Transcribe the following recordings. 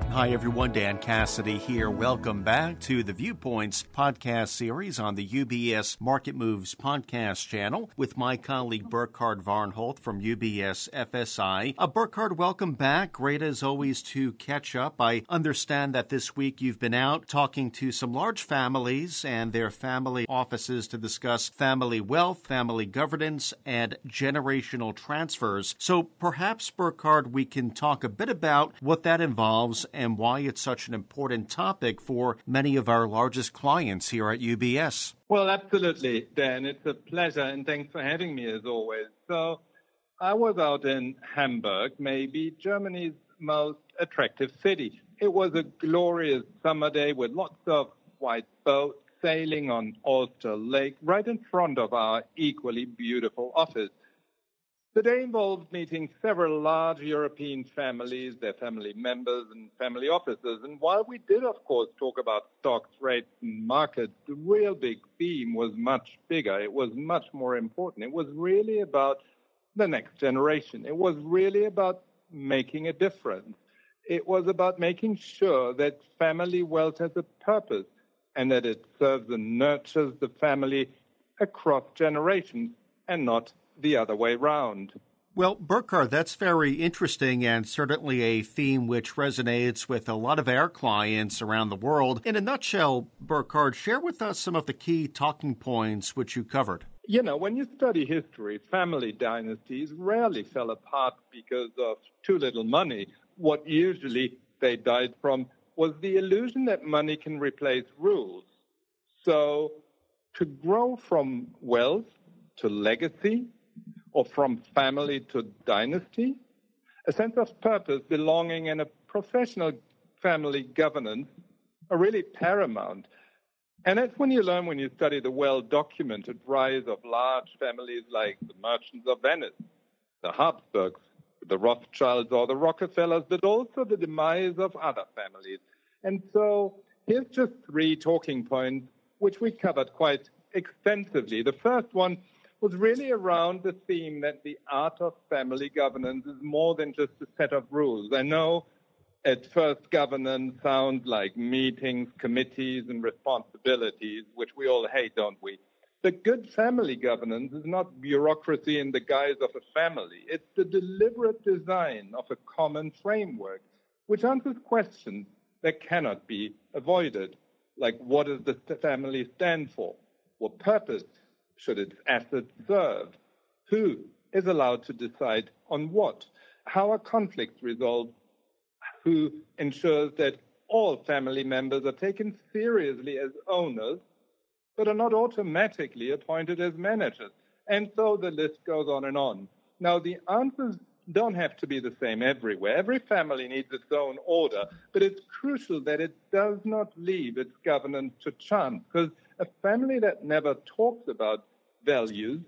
Hi, everyone. Dan Cassidy here. Welcome back to the Viewpoints podcast series on the UBS Market Moves podcast channel with my colleague Burkhard Varnholt from UBS FSI. Burkhard, welcome back. Great as always to catch up. I understand that this week you've been out talking to some large families and their family offices to discuss family wealth, family governance, and generational transfers. So perhaps, Burkhard, we can talk a bit about what that involves and why it's such an important topic for many of our largest clients here at UBS. Well, absolutely, Dan. It's a pleasure, and thanks for having me as always. So I was out in Hamburg, maybe Germany's most attractive city. It was a glorious summer day with lots of white boats sailing on Ulster Lake right in front of our equally beautiful office. The day involved meeting several large European families, their family members and family officers. And while we did, of course, talk about stocks, rates, and markets, the real big theme was much bigger. It was much more important. It was really about the next generation. It was really about making a difference. It was about making sure that family wealth has a purpose and that it serves and nurtures the family across generations and not the other way round. Well, Burkhard, that's very interesting and certainly a theme which resonates with a lot of our clients around the world. In a nutshell, Burkhard, share with us some of the key talking points which you covered. You know, when you study history, family dynasties rarely fell apart because of too little money. What usually they died from was the illusion that money can replace rules. So to grow from wealth to legacy, or from family to dynasty, a sense of purpose, belonging, and a professional family governance are really paramount. And that's when you learn when you study the well-documented rise of large families like the Merchants of Venice, the Habsburgs, the Rothschilds, or the Rockefellers, but also the demise of other families. And so here's just 3 talking points, which we covered quite extensively. The first one was really around the theme that the art of family governance is more than just a set of rules. I know at first governance sounds like meetings, committees, and responsibilities, which we all hate, don't we? But good family governance is not bureaucracy in the guise of a family. It's the deliberate design of a common framework, which answers questions that cannot be avoided, like what does the family stand for? What purpose should its assets serve? Who is allowed to decide on what? How are conflicts resolved? Who ensures that all family members are taken seriously as owners, but are not automatically appointed as managers? And so the list goes on and on. Now, the answers don't have to be the same everywhere. Every family needs its own order, but it's crucial that it does not leave its governance to chance, because a family that never talks about values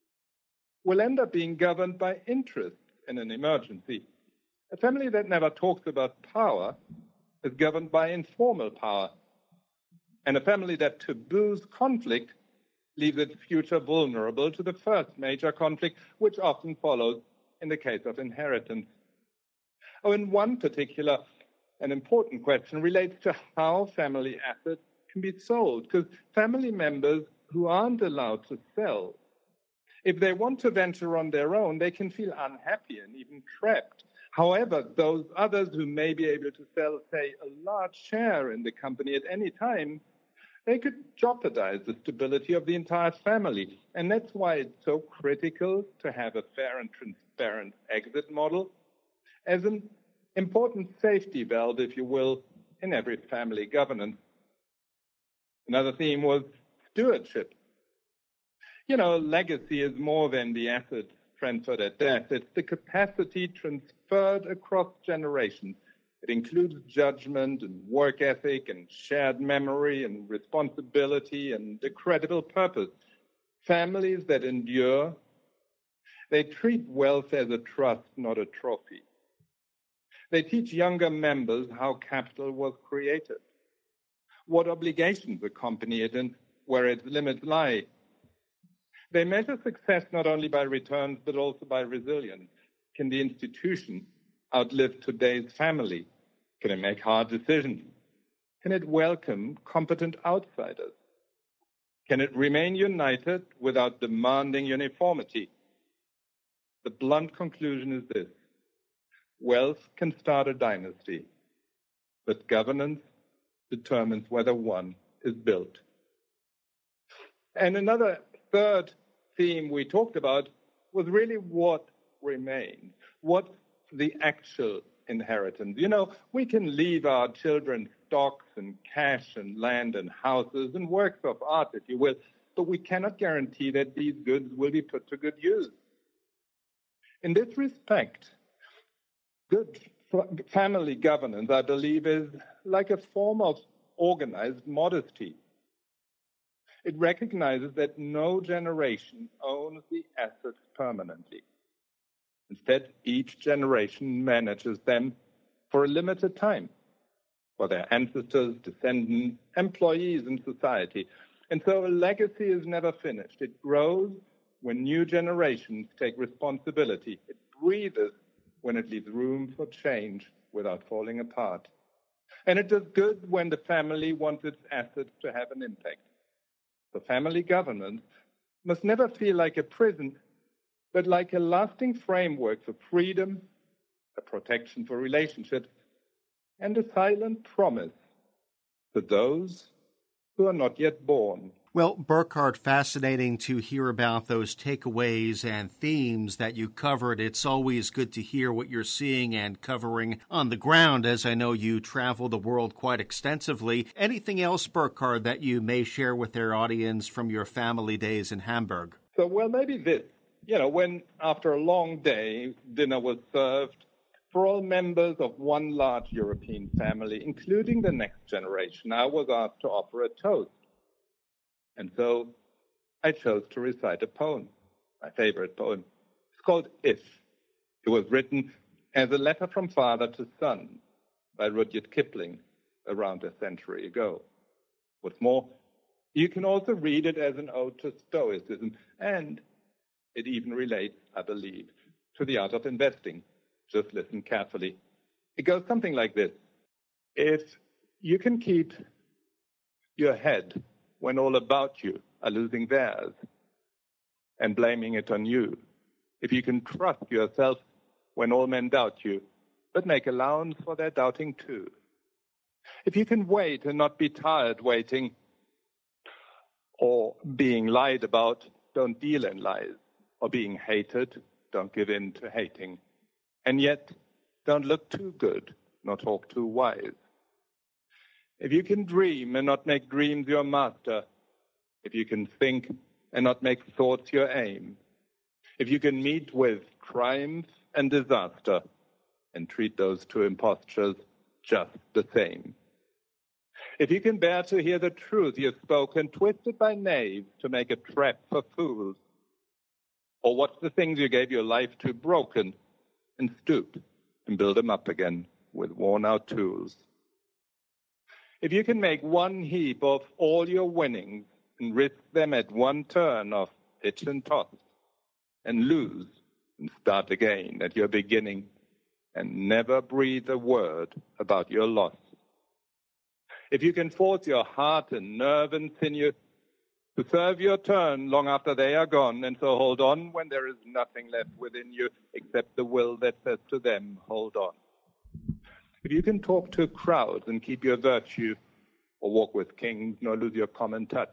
will end up being governed by interest in an emergency. A family that never talks about power is governed by informal power. And a family that taboos conflict leaves its future vulnerable to the first major conflict, which often follows in the case of inheritance. Oh, and one particular and important question relates to how family assets can be sold, because family members who aren't allowed to sell, if they want to venture on their own, they can feel unhappy and even trapped. However, those others who may be able to sell, say, a large share in the company at any time, they could jeopardize the stability of the entire family. And that's why it's so critical to have a fair and transparent exit model as an important safety valve, if you will, in every family governance. Another theme was stewardship. You know, legacy is more than the assets transferred at death. It's the capacity transferred across generations. It includes judgment and work ethic and shared memory and responsibility and a credible purpose. Families that endure, they treat wealth as a trust, not a trophy. They teach younger members how capital was created, what obligations accompany it, and where its limits lie. They measure success not only by returns, but also by resilience. Can the institution outlive today's family? Can it make hard decisions? Can it welcome competent outsiders? Can it remain united without demanding uniformity? The blunt conclusion is this: wealth can start a dynasty, but governance determines whether one is built. And another third theme we talked about was really what remains, what's the actual inheritance. You know, we can leave our children stocks and cash and land and houses and works of art, if you will, but we cannot guarantee that these goods will be put to good use. In this respect, good family governance, I believe, is like a form of organized modesty. It recognizes that no generation owns the assets permanently. Instead, each generation manages them for a limited time, for their ancestors, descendants, employees in society. And so a legacy is never finished. It grows when new generations take responsibility. It breathes when it leaves room for change without falling apart. And it does good when the family wants its assets to have an impact. So family governance must never feel like a prison, but like a lasting framework for freedom, a protection for relationships, and a silent promise to those who are not yet born. Well, Burkhard, fascinating to hear about those takeaways and themes that you covered. It's always good to hear what you're seeing and covering on the ground, as I know you travel the world quite extensively. Anything else, Burkhard, that you may share with their audience from your family days in Hamburg? So, well, maybe this. You know, when after a long day, dinner was served for all members of one large European family, including the next generation, I was asked to offer a toast. And so I chose to recite a poem, my favorite poem. It's called If. It was written as a letter from father to son by Rudyard Kipling around a century ago. What's more, you can also read it as an ode to Stoicism, and it even relates, I believe, to the art of investing. Just listen carefully. It goes something like this. If you can keep your head when all about you are losing theirs and blaming it on you, if you can trust yourself when all men doubt you, but make allowance for their doubting too, if you can wait and not be tired waiting or being lied about, don't deal in lies, or being hated, don't give in to hating, and yet don't look too good, nor talk too wise. If you can dream and not make dreams your master, if you can think and not make thoughts your aim, if you can meet with triumph and disaster and treat those two impostures just the same, if you can bear to hear the truth you've spoken, twisted by knaves to make a trap for fools, or watch the things you gave your life to broken and stoop and build them up again with worn-out tools. If you can make one heap of all your winnings and risk them at one turn of pitch and toss, and lose and start again at your beginning, and never breathe a word about your loss. If you can force your heart and nerve and sinew to serve your turn long after they are gone, and so hold on when there is nothing left within you except the will that says to them, hold on. If you can talk to crowds and keep your virtue, or walk with kings nor lose your common touch.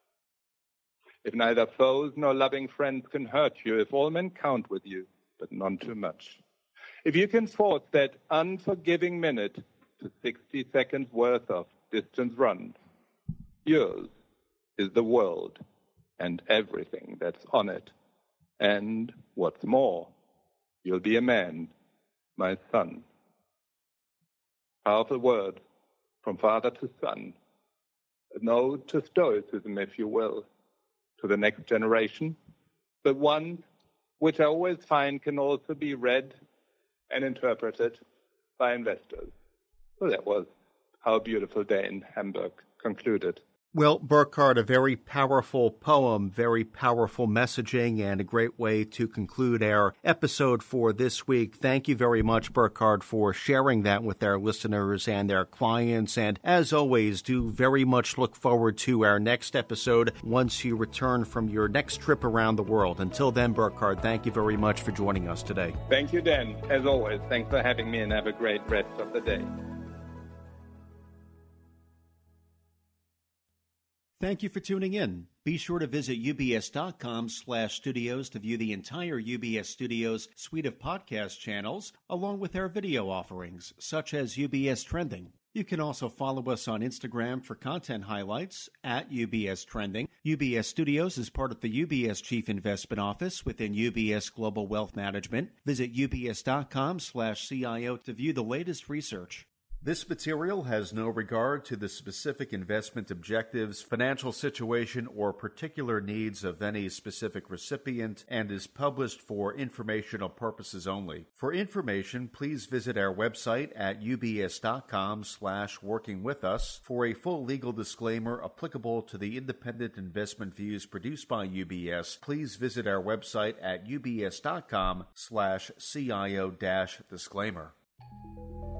If neither foes nor loving friends can hurt you, if all men count with you, but none too much. If you can force that unforgiving minute to 60 seconds worth of distance run, yours is the world and everything that's on it. And what's more, you'll be a man, my son. Powerful words from father to son, an ode to Stoicism, if you will, to the next generation, but one which I always find can also be read and interpreted by investors. So that was how a beautiful day in Hamburg concluded. Well, Burkhard, a very powerful poem, very powerful messaging, and a great way to conclude our episode for this week. Thank you very much, Burkhard, for sharing that with our listeners and their clients. And as always, do very much look forward to our next episode once you return from your next trip around the world. Until then, Burkhard, thank you very much for joining us today. Thank you, Dan. As always, thanks for having me, and have a great rest of the day. Thank you for tuning in. Be sure to visit ubs.com/studios to view the entire UBS Studios suite of podcast channels, along with our video offerings, such as UBS Trending. You can also follow us on Instagram for content highlights at UBS Trending. UBS Studios is part of the UBS Chief Investment Office within UBS Global Wealth Management. Visit ubs.com/CIO to view the latest research. This material has no regard to the specific investment objectives, financial situation, or particular needs of any specific recipient and is published for informational purposes only. For information, please visit our website at ubs.com/workingwithus. For a full legal disclaimer applicable to the independent investment views produced by UBS, please visit our website at ubs.com/CIO-disclaimer.